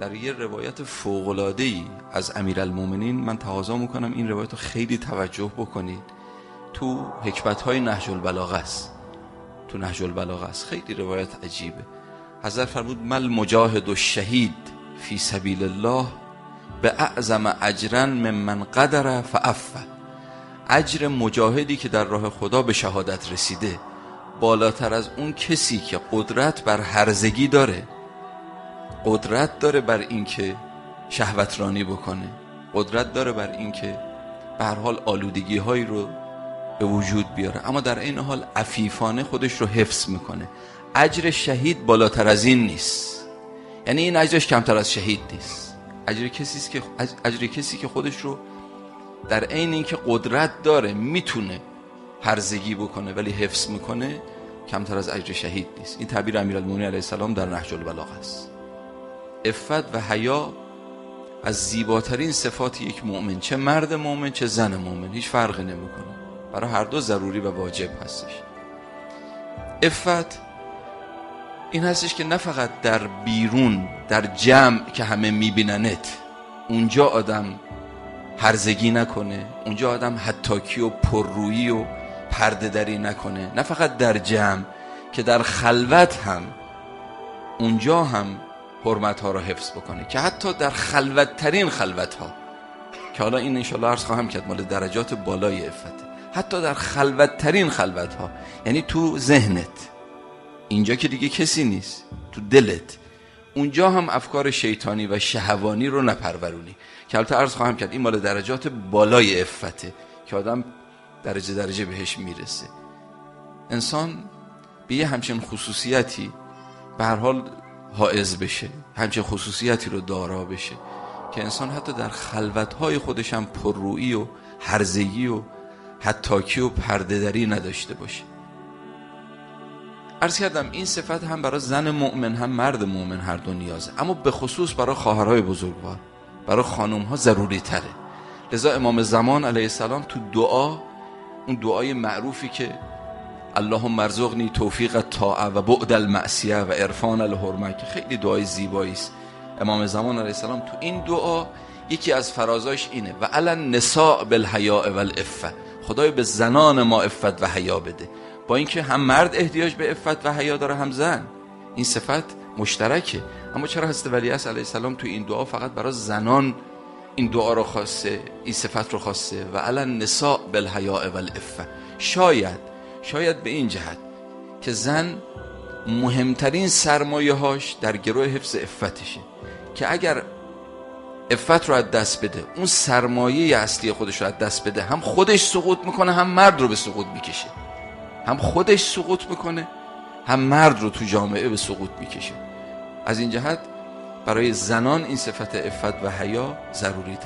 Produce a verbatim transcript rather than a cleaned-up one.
در یه روایت فوق‌العاده‌ای از امیرالمومنین من تقاضا میکنم این روایت رو خیلی توجه بکنید. تو حکمت‌های نهج البلاغه است، تو نهج البلاغه است، خیلی روایت عجیبه. حضرت فرمود مل مجاهد و شهید فی سبیل الله به اعظم اجرا ممن قدر فعفه. اجر مجاهدی که در راه خدا به شهادت رسیده بالاتر از اون کسی که قدرت بر هرزگی داره، قدرت داره بر این که شهوت رانی بکنه، قدرت داره بر این که به هر حال آلودگی هایی رو به وجود بیاره، اما در این حال عفیفانه خودش رو حفظ میکنه. اجر شهید بالاتر از این نیست، یعنی این اجرش کمتر از شهید نیست. اجر کسی است که اجر کسی که خودش رو در عین اینکه قدرت داره میتونه هرزگی بکنه ولی حفظ میکنه کمتر از اجر شهید نیست. این تعبیر امیرالمومنین علیه السلام در نهج البلاغه است. عفت و حیا از زیباترین صفات یک مؤمن، چه مرد مؤمن چه زن مؤمن، هیچ فرقی نمیکنه، برای هر دو ضروری و واجب هستش. عفت این هستش که نه فقط در بیرون در جمع که همه میبیننت اونجا آدم هرزگی نکنه، اونجا آدم حتاکی و پررویی و پرده دری نکنه، نه فقط در جمع که در خلوت هم اونجا هم حرمت ها رو حفظ بکنه، که حتی در خلوت ترین خلوت ها، که حالا این انشالله عرض خواهم کرد مال درجات بالای عفت، حتی در خلوت ترین خلوت ها، یعنی تو ذهنت، اینجا که دیگه کسی نیست، تو دلت، اونجا هم افکار شیطانی و شهوانی رو نپرورونی، که البته عرض خواهم کرد این مال درجات بالای عفته که آدم درجه درجه بهش میرسه. انسان به یه همچین خصوصیتی به هر حال حائز بشه، همچین خصوصیتی رو دارا بشه که انسان حتی در خلوت‌های خودش هم پررویی و هرزگی و حتاکی و پرده‌دری نداشته باشه. عرض کردم این صفت هم برای زن مؤمن هم مرد مؤمن هر دو نیازه، اما به خصوص برای خواهرای بزرگوار، برای خانم‌ها ضروری تره. لذا امام زمان علیه السلام تو دعا، اون دعای معروفی که اللهم ارزقنی توفیق الطاعه و بعد المعصیه و عرفان الحرمه، که خیلی دعای زیبایی است، امام زمان علیه السلام تو این دعا یکی از فرازاش اینه و علی النساء بالحیاء والعفه، خدای به زنان ما عفت و حیا بده. با اینکه هم مرد احتیاج به عفت و حیا داره هم زن، این صفت مشترکه، اما چرا حضرت ولیعصر علیه السلام تو این دعا فقط برای زنان این دعا رو خواسته، این صفت رو خواسته و علی النساء بالحیاء والعفه؟ شاید شاید به این جهت که زن مهمترین سرمایه هاش در گروه حفظ عفتشه، که اگر عفت رو از دست بده، اون سرمایه اصلی خودش رو از دست بده، هم خودش سقوط میکنه هم مرد رو به سقوط میکشه، هم خودش سقوط میکنه هم مرد رو تو جامعه به سقوط میکشه. از این جهت برای زنان این صفت عفت و حیا ضروری